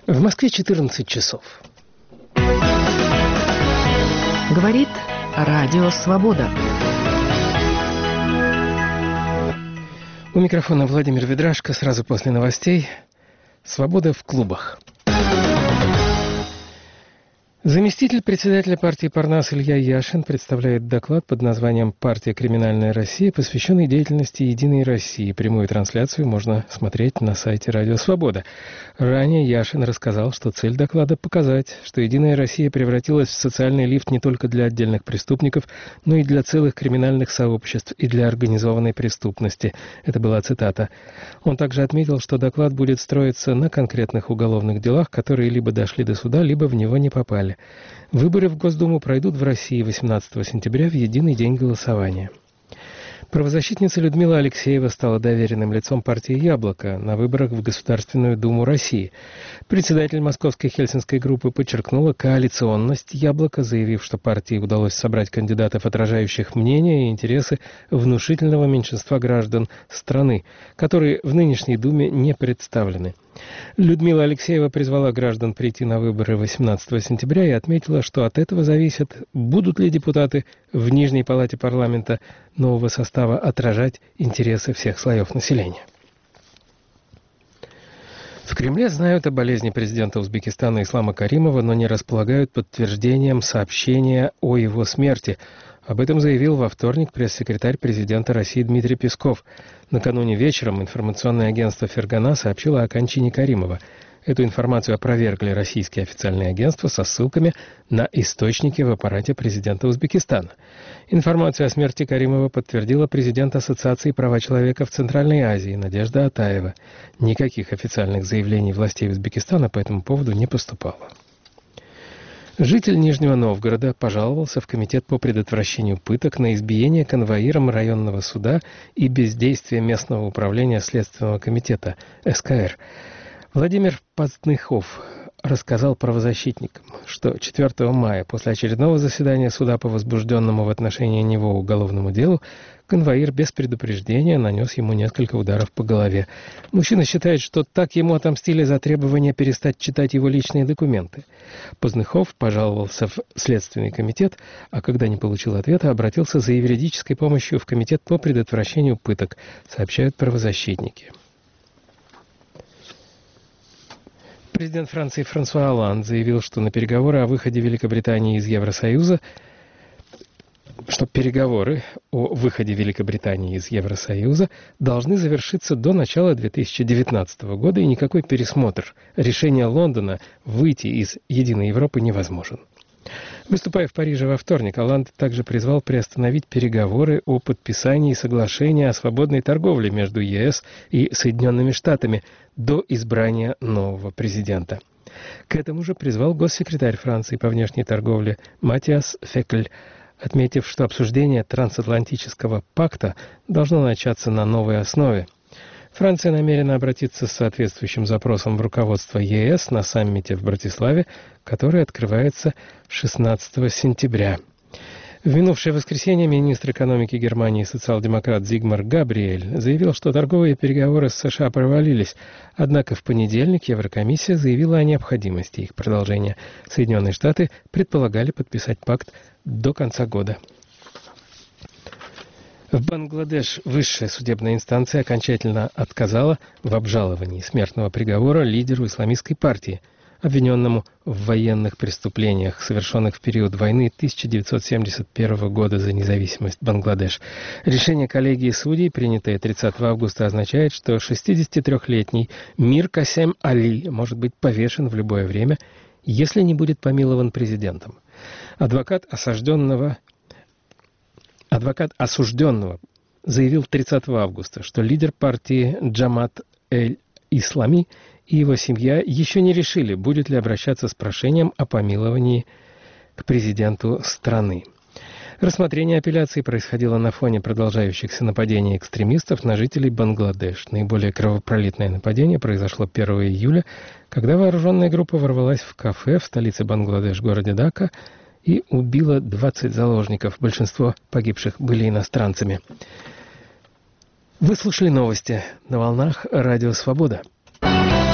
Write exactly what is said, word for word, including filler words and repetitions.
В Москве четырнадцать часов. Говорит Радио Свобода. У микрофона Владимир Ведрашко. Сразу после новостей. Свобода в клубах. Заместитель председателя партии «Парнас» Илья Яшин представляет доклад под названием «Партия «Криминальная Россия», посвященный деятельности «Единой России». Прямую трансляцию можно смотреть на сайте «Радио Свобода». Ранее Яшин рассказал, что цель доклада – показать, что «Единая Россия» превратилась в социальный лифт не только для отдельных преступников, но и для целых криминальных сообществ и для организованной преступности. Это была цитата. Он также отметил, что доклад будет строиться на конкретных уголовных делах, которые либо дошли до суда, либо в него не попали. Выборы в Госдуму пройдут в России восемнадцатого сентября в единый день голосования. Правозащитница Людмила Алексеева стала доверенным лицом партии «Яблоко» на выборах в Государственную Думу России. Председатель московской хельсинской группы подчеркнула коалиционность «Яблоко», заявив, что партии удалось собрать кандидатов, отражающих мнения и интересы внушительного меньшинства граждан страны, которые в нынешней Думе не представлены. Людмила Алексеева призвала граждан прийти на выборы восемнадцатого сентября и отметила, что от этого зависит, будут ли депутаты в Нижней палате парламента нового состава отражать интересы всех слоев населения. В Кремле знают о болезни президента Узбекистана Ислама Каримова, но не располагают подтверждением сообщения о его смерти. Об этом заявил во вторник пресс-секретарь президента России Дмитрий Песков. Накануне вечером информационное агентство «Фергана» сообщило о кончине Каримова. Эту информацию опровергли российские официальные агентства со ссылками на источники в аппарате президента Узбекистана. Информацию о смерти Каримова подтвердила президент Ассоциации права человека в Центральной Азии Надежда Атаева. Никаких официальных заявлений властей Узбекистана по этому поводу не поступало. Житель Нижнего Новгорода пожаловался в Комитет по предотвращению пыток на избиение конвоиром районного суда и бездействие местного управления Следственного комитета эс ка эр. Владимир Поздныхов рассказал правозащитникам, что четвёртого мая, после очередного заседания суда по возбужденному в отношении него уголовному делу, конвоир без предупреждения нанес ему несколько ударов по голове. Мужчина считает, что так ему отомстили за требование перестать читать его личные документы. Поздныхов пожаловался в Следственный комитет, а когда не получил ответа, обратился за юридической помощью в Комитет по предотвращению пыток, сообщают правозащитники. Президент Франции Франсуа Олланд заявил, что на переговоры о выходе Великобритании из Евросоюза, что переговоры о выходе Великобритании из Евросоюза должны завершиться до начала две тысячи девятнадцатого года, и никакой пересмотр решения Лондона выйти из Единой Европы невозможен. Выступая в Париже во вторник, Олланд также призвал приостановить переговоры о подписании соглашения о свободной торговле между е эс и Соединенными Штатами до избрания нового президента. К этому же призвал госсекретарь Франции по внешней торговле Матиас Фекль, отметив, что обсуждение трансатлантического пакта должно начаться на новой основе. Франция намерена обратиться с соответствующим запросом в руководство е эс на саммите в Братиславе, который открывается шестнадцатого сентября. В минувшее воскресенье министр экономики Германии социал-демократ Зигмар Габриэль заявил, что торговые переговоры с США провалились, однако в понедельник Еврокомиссия заявила о необходимости их продолжения. Соединенные Штаты предполагали подписать пакт до конца года. В Бангладеш высшая судебная инстанция окончательно отказала в обжаловании смертного приговора лидеру исламистской партии, обвиненному в военных преступлениях, совершенных в период войны тысяча девятьсот семьдесят первого года за независимость Бангладеш. Решение коллегии судей, принятое тридцатого августа, означает, что шестидесятитрёхлетний Мир Касем Али может быть повешен в любое время, если не будет помилован президентом. Адвокат осажденного Адвокат осужденного заявил тридцатого августа, что лидер партии Джамат-эль-Ислами и его семья еще не решили, будет ли обращаться с прошением о помиловании к президенту страны. Рассмотрение апелляции происходило на фоне продолжающихся нападений экстремистов на жителей Бангладеш. Наиболее кровопролитное нападение произошло первого июля, когда вооруженная группа ворвалась в кафе в столице Бангладеш, городе Дака, и убила двадцать заложников. Большинство погибших были иностранцами. Вы слушали новости на волнах Радио Свобода.